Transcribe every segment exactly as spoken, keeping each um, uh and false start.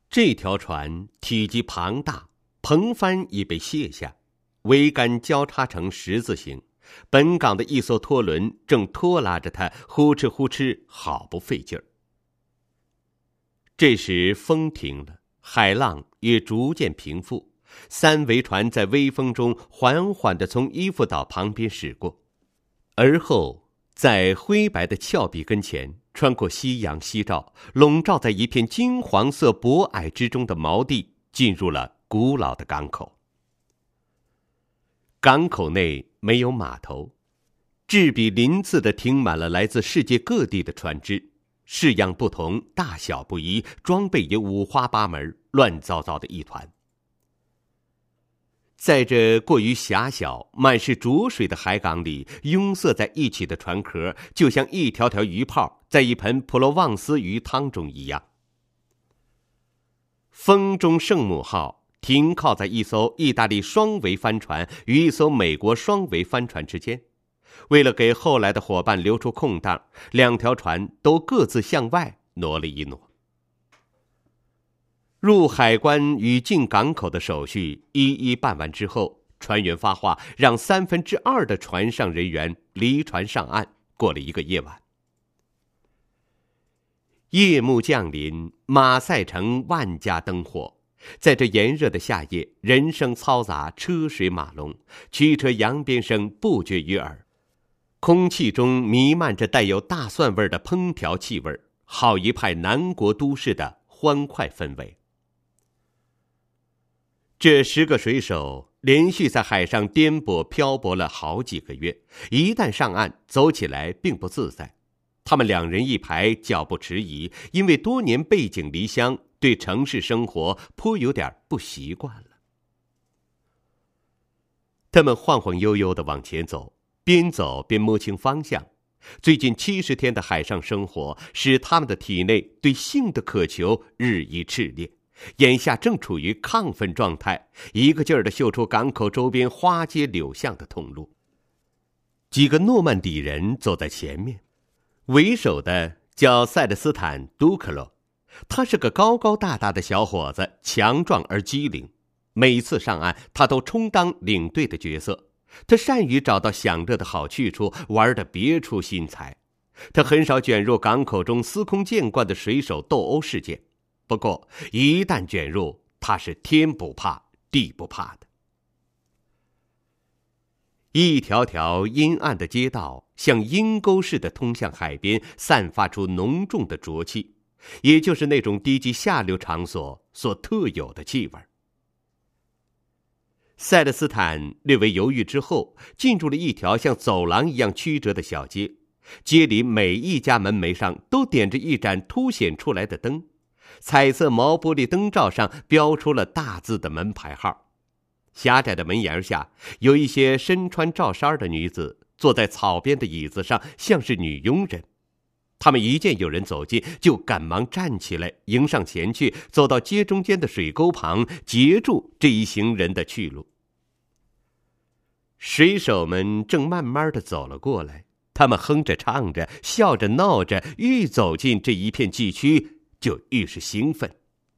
这条船体积庞大，篷帆已被卸下，桅杆交叉成十字形，本港的一艘拖轮正拖拉着它，呼哧呼哧，好不费劲儿。这时风停了，海浪也逐渐平复，三桅船在微风中缓缓地从伊夫岛旁边驶过，而后在灰白的峭壁跟前，穿过夕阳西照，笼罩在一片金黄色薄霭之中的锚地，进入了古老的港口。港口内没有码头，栉比鳞次地停满了来自世界各地的船只，式样不同，大小不一，装备也五花八门，乱糟糟的一团。在这过于狭小、满是浊水的海港里，拥塞在一起的船壳就像一条条鱼泡在一盆普罗旺斯鱼汤中一样。风中圣母号停靠在一艘意大利双桅帆船与一艘美国双桅帆船之间，为了给后来的伙伴留出空档，两条船都各自向外挪了一挪。入海关与进港口的手续一一办完之后，船员发话，让三分之二的船上人员离船上岸，过了一个夜晚。夜幕降临，马赛城万家灯火，在这炎热的夏夜，人声嘈杂，车水马龙，驱车扬鞭声不绝于耳，空气中弥漫着带有大蒜味的烹调气味，好一派南国都市的欢快氛围。这十个水手连续在海上颠簸漂泊了好几个月，一旦上岸，走起来并不自在。他们两人一排，脚步迟疑，因为多年背井离乡，对城市生活颇有点不习惯了。他们晃晃悠悠地往前走，边走边摸清方向。最近七十天的海上生活使他们的体内对性的渴求日益炽烈，眼下正处于亢奋状态，一个劲儿地嗅出港口周边花街柳巷的通路。几个诺曼底人走在前面，为首的叫塞勒斯坦·杜克洛，他是个高高大大的小伙子，强壮而机灵。每次上岸，他都充当领队的角色。他善于找到享乐的好去处，玩得别出心裁。他很少卷入港口中司空见惯的水手斗殴事件，不过一旦卷入，他是天不怕地不怕的。一条条阴暗的街道像阴沟似的通向海边，散发出浓重的浊气，也就是那种低级下流场所所特有的气味。塞勒斯坦略微犹豫之后，进入了一条像走廊一样曲折的小街，街里每一家门楣上都点着一盏凸显出来的灯，彩色毛玻璃灯罩上标出了大字的门牌号。狭窄的门檐下，有一些身穿罩衫的女子坐在草边的椅子上，像是女佣人。他们一见有人走近，就赶忙站起来迎上前去，走到街中间的水沟旁，截住这一行人的去路。水手们正慢慢地走了过来，他们哼着唱着，笑着闹着，愈走进这一片禁区，就愈是兴奋。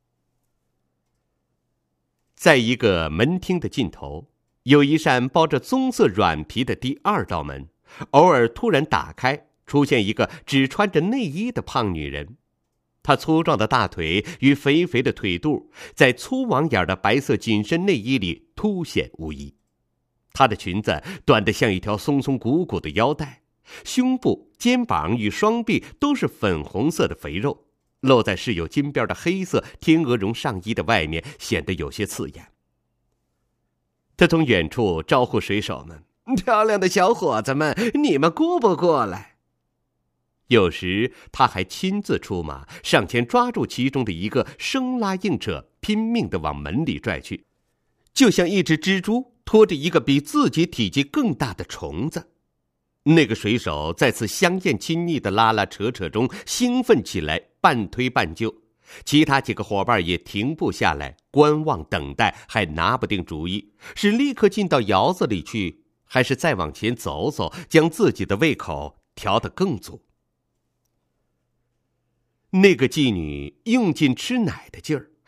在一个门厅的尽头，有一扇包着棕色软皮的第二道门，偶尔突然打开，出现一个只穿着内衣的胖女人。她粗壮的大腿与肥肥的腿肚在粗网眼的白色紧身内衣里凸显无遗。她的裙子短得像一条松松鼓鼓的腰带，胸部、肩膀与双臂都是粉红色的肥肉，露在饰有金边的黑色天鹅绒上衣的外面，显得有些刺眼。她从远处招呼水手们：“漂亮的小伙子们，你们过不过来？”有时他还亲自出马，上前抓住其中的一个，生拉硬扯，拼命地往门里拽去，就像一只蜘蛛拖着一个比自己体积更大的虫子。那个水手在此香艳亲昵的拉拉扯扯中兴奋起来，半推半就。其他几个伙伴也停不下来，观望等待，还拿不定主意，是立刻进到窑子里去，还是再往前走走，将自己的胃口调得更足。那个妓女用尽吃奶的劲儿，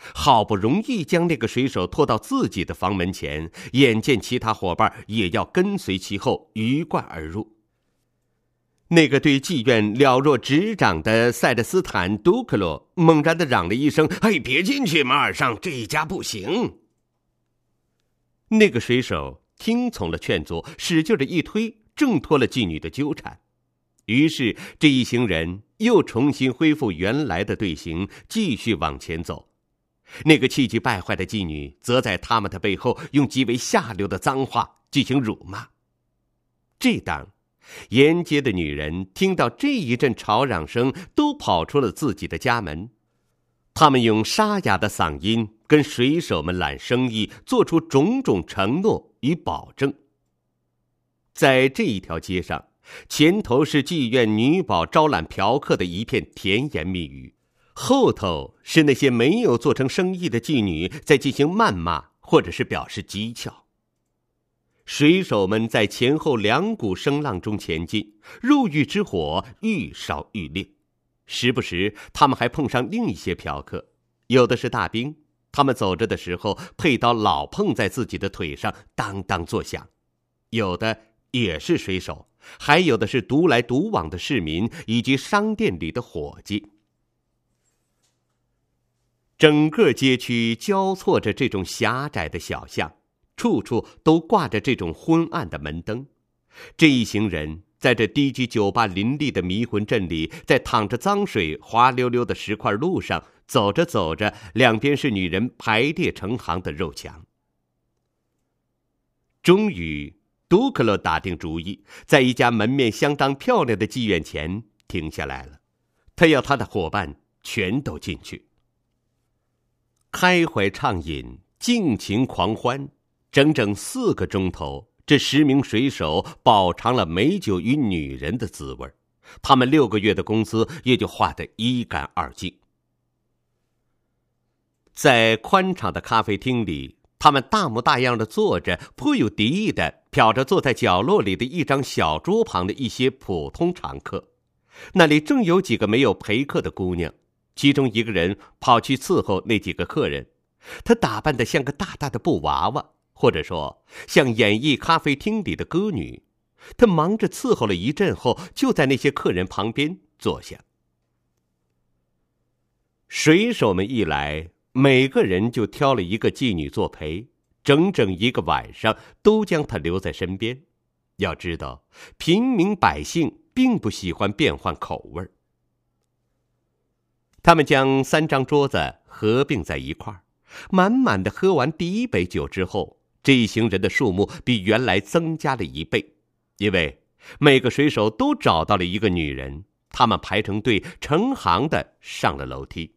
好不容易将那个水手拖到自己的房门前，眼见其他伙伴也要跟随其后鱼贯而入。那个对妓院了若指掌的塞德斯坦·杜克洛猛然地嚷了一声：“哎，别进去，马尔尚，这一家不行。”那个水手听从了劝阻，使劲的一推，挣脱了妓女的纠缠。于是这一行人又重新恢复原来的队形，继续往前走。那个气急败坏的妓女则在他们的背后用极为下流的脏话进行辱骂。这当沿街的女人听到这一阵吵嚷声，都跑出了自己的家门。他们用沙哑的嗓音跟水手们揽生意，做出种种承诺与保证。在这一条街上，前头是妓院女保招揽嫖客的一片甜言蜜语，后头是那些没有做成生意的妓女在进行谩骂或者是表示讥诮。水手们在前后两股声浪中前进，入狱之火愈烧愈烈。时不时他们还碰上另一些嫖客，有的是大兵，他们走着的时候佩刀老碰在自己的腿上，当当作响；有的也是水手，还有的是独来独往的市民以及商店里的伙计。整个街区交错着这种狭窄的小巷，处处都挂着这种昏暗的门灯。这一行人在这低级酒吧林立的迷魂阵里，在淌着脏水滑溜溜的石块路上走着走着，两边是女人排列成行的肉墙。终于杜克洛打定主意，在一家门面相当漂亮的妓院前停下来了。他要他的伙伴全都进去，开怀畅饮，尽情狂欢。整整四个钟头，这十名水手饱尝了美酒与女人的滋味，他们六个月的工资也就花得一干二净。在宽敞的咖啡厅里，他们大模大样的坐着，颇有敌意的瞟着坐在角落里的一张小桌旁的一些普通常客。那里正有几个没有陪客的姑娘，其中一个人跑去伺候那几个客人，她打扮得像个大大的布娃娃，或者说像演艺咖啡厅里的歌女。她忙着伺候了一阵后，就在那些客人旁边坐下。水手们一来，每个人就挑了一个妓女作陪，整整一个晚上都将她留在身边。要知道，平民百姓并不喜欢变换口味。他们将三张桌子合并在一块儿，满满的喝完第一杯酒之后，这一行人的数目比原来增加了一倍，因为每个水手都找到了一个女人，他们排成队，成行的上了楼梯。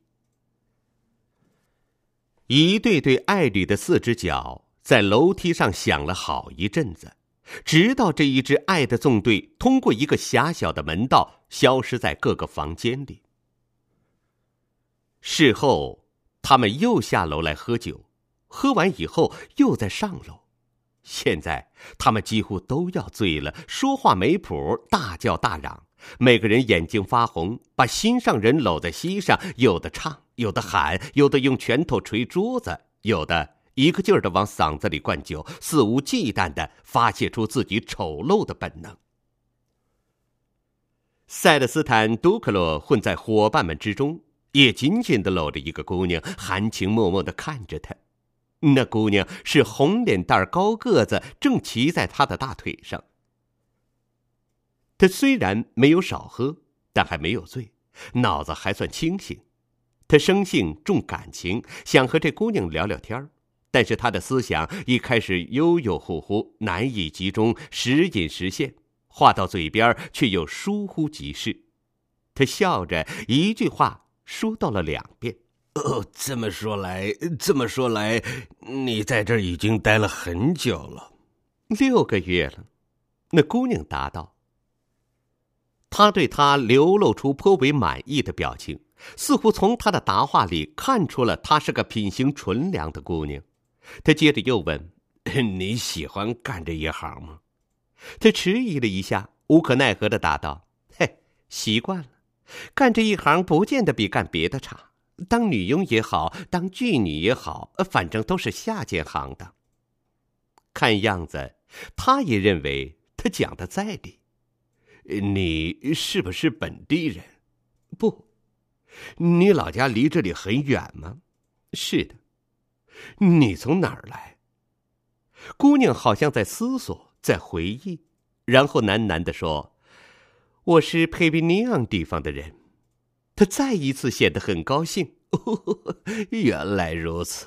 一对对爱侣的四只脚在楼梯上响了好一阵子，直到这一支爱的纵队通过一个狭小的门道，消失在各个房间里。事后他们又下楼来喝酒，喝完以后又再上楼。现在他们几乎都要醉了，说话没谱，大叫大嚷，每个人眼睛发红，把心上人搂在膝上，有的唱，有的喊，有的用拳头捶桌子，有的一个劲儿地往嗓子里灌酒，肆无忌惮地发泄出自己丑陋的本能。塞勒斯坦·杜克洛混在伙伴们之中，也紧紧地搂着一个姑娘，含情脉脉地看着她。那姑娘是红脸蛋高个子，正骑在他的大腿上。他虽然没有少喝，但还没有醉，脑子还算清醒。他生性重感情，想和这姑娘聊聊天，但是他的思想一开始悠悠忽忽，难以集中，时隐时现，话到嘴边却又疏忽即逝。他笑着，一句话说到了两遍。 哦，这么说来，这么说来，你在这儿已经待了很久了。 六个月了，那姑娘答道。他对她流露出颇为满意的表情，似乎从她的答话里看出了她是个品行纯良的姑娘。他接着又问： 你喜欢干这一行吗？ 他迟疑了一下，无可奈何地答道：嘿，习惯了，干这一行不见得比干别的差。 当女佣也好，当妓女也好，反正都是下贱行当。看样子，他也认为他讲的在理。 你是不是本地人？ 不。 你老家离这里很远吗？ 是的。 你从哪儿来？ 姑娘好像在思索，在回忆，然后喃喃地说：“我是佩比尼昂地方的人。”她再一次显得很高兴。 哦，原来如此。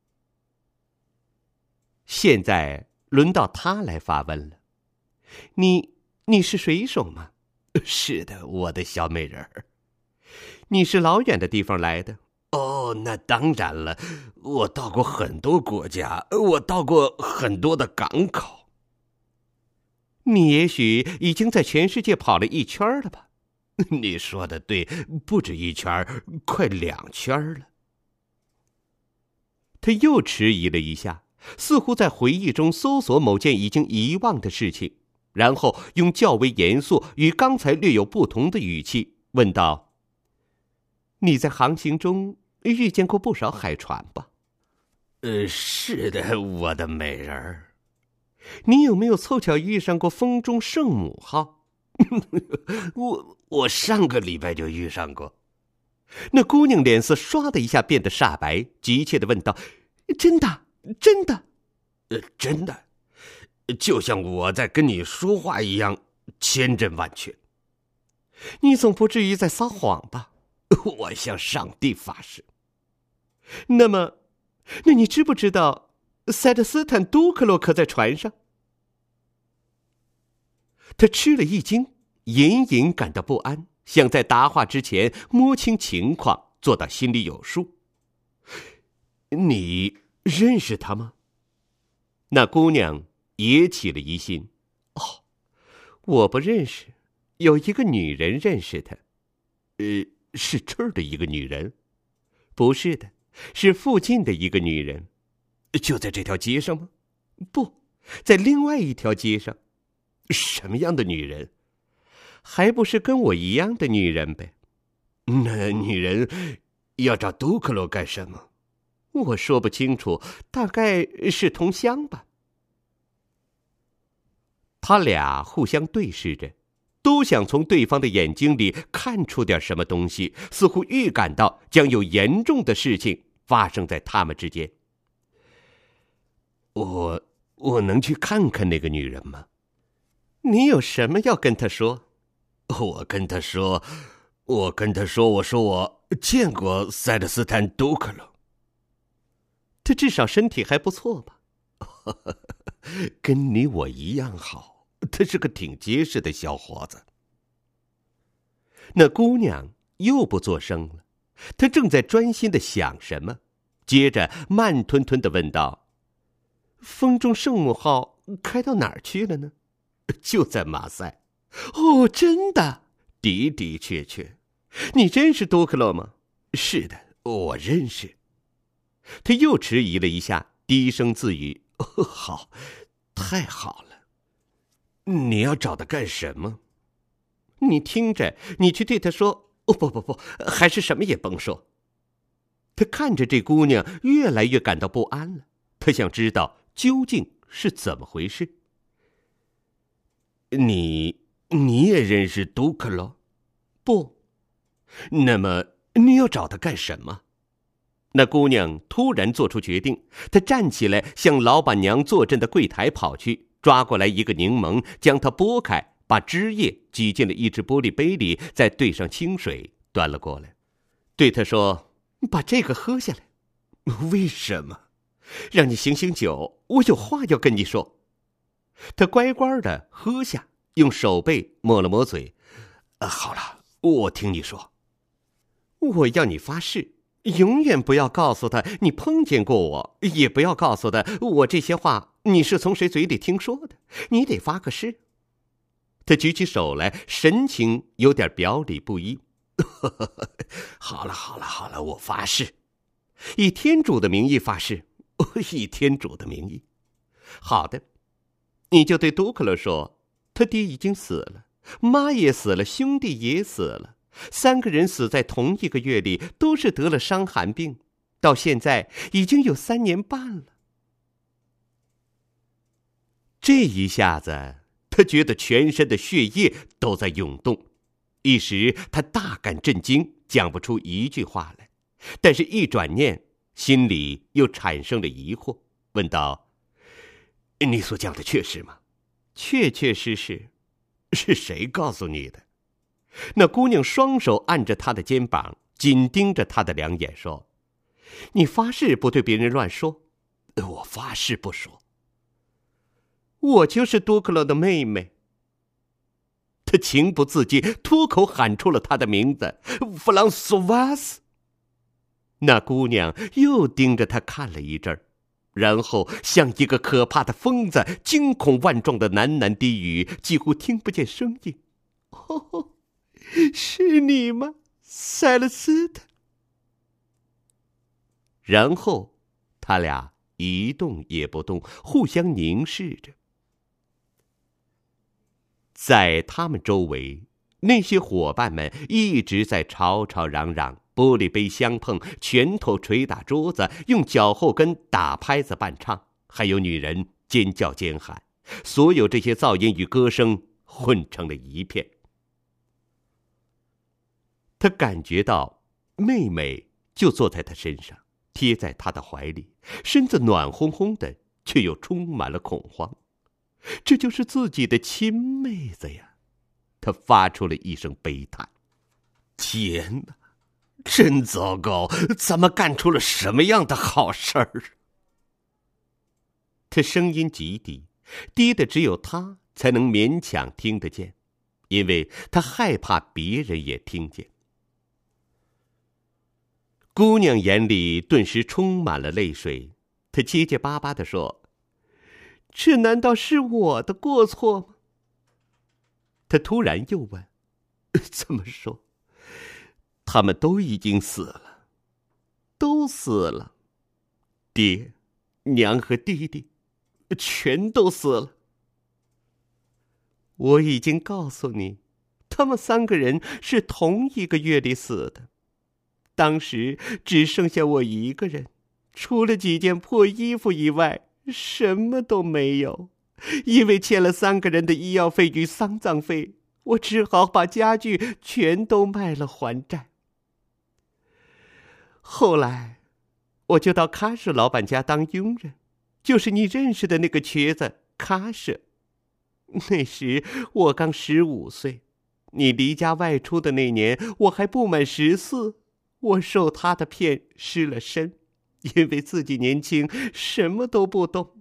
现在轮到他来发问了：“你你是水手吗？”“ 是的，我的小美人儿。”“ 你是老远的地方来的？”“ 哦，那当然了，我到过很多国家，我到过很多的港口。”“ 你也许已经在全世界跑了一圈了吧？”“ 你说的对，不止一圈，快两圈了。” 他又迟疑了一下，似乎在回忆中搜索某件已经遗忘的事情，然后用较为严肃与刚才略有不同的语气问道：“你在航行中遇见过不少海船吧？”“ 呃，是的，我的美人儿。”“ 你有没有凑巧遇上过风中圣母号？”“ 我我上个礼拜就遇上过。” 那姑娘脸色唰的一下变得煞白，急切地问道：“真的？真的？”“ 呃，真的，就像我在跟你说话一样，千真万确。”“ 你总不至于在撒谎吧？”“ 我向上帝发誓。”“ 那么，那你知不知道塞德斯坦杜克洛可在船上？”他吃了一惊，隐隐感到不安，想在答话之前摸清情况，做到心里有数。 “你认识他吗？” 那姑娘也起了疑心。“哦，我不认识，有一个女人认识他。”“ 呃，是这儿的一个女人？”“ 不是的，是附近的一个女人。”“ 就在这条街上吗？”“ 不，在另外一条街上。”“ 什么样的女人？”“ 还不是跟我一样的女人呗。”“ 那女人要找杜克洛干什么？”“ 我说不清楚，大概是同乡吧。”他俩互相对视着，都想从对方的眼睛里看出点什么东西，似乎预感到将有严重的事情发生在他们之间。 “我我能去看看那个女人吗？”“ 你有什么要跟她说？”“ 我跟她说，我跟她说，我说我见过塞德斯坦杜克洛。”“ 他至少身体还不错吧？”“ 跟你我一样好，他是个挺结实的小伙子。” 那姑娘又不作声了，她正在专心的想什么，接着慢吞吞的问道：“风中圣母号开到哪儿去了呢？”“ 就在马赛。”“ 哦，真的？”“ 的的确确。”“ 你认识杜克洛吗？”“ 是的，我认识。” 他又迟疑了一下，低声自语：“ 哦，好，太好了。你要找他干什么？”“ 你听着，你去对他说……哦，不不不，还是什么也甭说。”他看着这姑娘，越来越感到不安了。他想知道究竟是怎么回事。 “你你也认识杜克洛？”“ 不。”“ 那么你要找他干什么？” 那姑娘突然做出决定，她站起来向老板娘坐镇的柜台跑去，抓过来一个柠檬，将它剥开，把汁液挤进了一只玻璃杯里，再兑上清水，端了过来，对她说：“把这个喝下来。”“ 为什么？”“ 让你醒醒酒，我有话要跟你说。”她乖乖的喝下，用手背抹了抹嘴。 啊，“好了，我听你说。”“ 我要你发誓，永远不要告诉他你碰见过我，也不要告诉他我这些话你是从谁嘴里听说的，你得发个誓。”他举起手来，神情有点表里不一。 “好了好了好了，我发誓。”“ 以天主的名义发誓。”“ 以天主的名义。”“ 好的，你就对杜克洛说，他爹已经死了，妈也死了，兄弟也死了， 三个人死在同一个月里，都是得了伤寒病，到现在已经有三年半了。这一下子，他觉得全身的血液都在涌动，一时他大感震惊，讲不出一句话来。但是一转念，心里又产生了疑惑，问道：“你所讲的确实吗？”“确确实实。”“是谁告诉你的？”那姑娘双手按着他的肩膀，紧盯着他的两眼说：“你发誓不对别人乱说？”“我发誓不说。”“我就是杜克洛的妹妹。”他情不自禁脱口喊出了他的名字：“弗朗索瓦斯。”那姑娘又盯着他看了一阵儿，然后像一个可怕的疯子，惊恐万状的喃喃低语，几乎听不见声音：“哦，是你吗，塞勒斯特？”然后他俩一动也不动，互相凝视着。在他们周围，那些伙伴们一直在吵吵嚷嚷，玻璃杯相碰，拳头捶打桌子，用脚后跟打拍子伴唱，还有女人尖叫尖喊，所有这些噪音与歌声混成了一片。他感觉到妹妹就坐在他身上，贴在他的怀里，身子暖烘烘的，却又充满了恐慌。这就是自己的亲妹子呀！他发出了一声悲叹：“天哪，真糟糕！咱们干出了什么样的好事儿？”他声音极低，低的只有他才能勉强听得见，因为他害怕别人也听见。姑娘眼里顿时充满了泪水，她结结巴巴地说：“这难道是我的过错吗？”他突然又问：“怎么说？他们都已经死了，都死了，爹、娘和弟弟，全都死了。我已经告诉你，他们三个人是同一个月里死的。当时只剩下我一个人，除了几件破衣服以外，什么都没有。因为欠了三个人的医药费与丧葬费，我只好把家具全都卖了还债。后来，我就到卡舍老板家当佣人，就是你认识的那个瘸子卡舍。那时我刚十五岁，你离家外出的那年，我还不满十四。我受他的骗失了身，因为自己年轻，什么都不懂。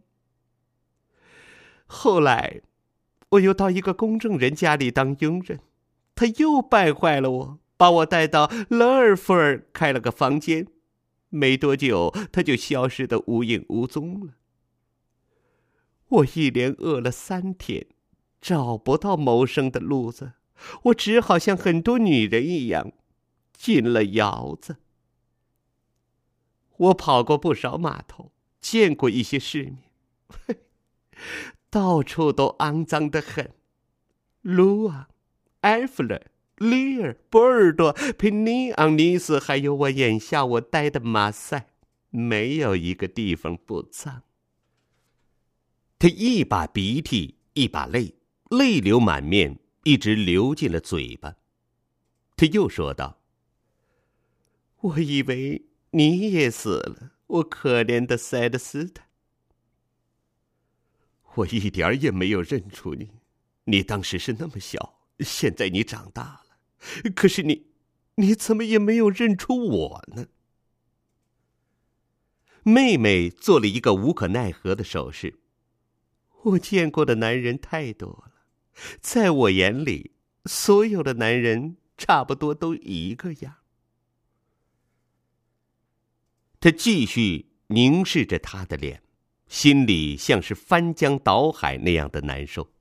后来，我又到一个公证人家里当佣人，他又败坏了我，把我带到勒尔夫尔开了个房间。没多久，他就消失得无影无踪了。我一连饿了三天，找不到谋生的路子，我只好像很多女人一样，进了窑子。我跑过不少码头，见过一些世面，到处都肮脏得很。卢昂、埃弗勒、利尔、波尔多、佩尼昂、尼斯，还有我眼下我待的马赛，没有一个地方不脏。他一把鼻涕一把泪，泪流满面，一直流进了嘴巴。他又说道：“我以为你也死了，我可怜的塞德斯特。我一点也没有认出你，你当时是那么小，现在你长大了，可是你，你怎么也没有认出我呢？”妹妹做了一个无可奈何的手势。我见过的男人太多了，在我眼里，所有的男人差不多都一个样。他继续凝视着他的脸，心里像是翻江倒海那样的难受。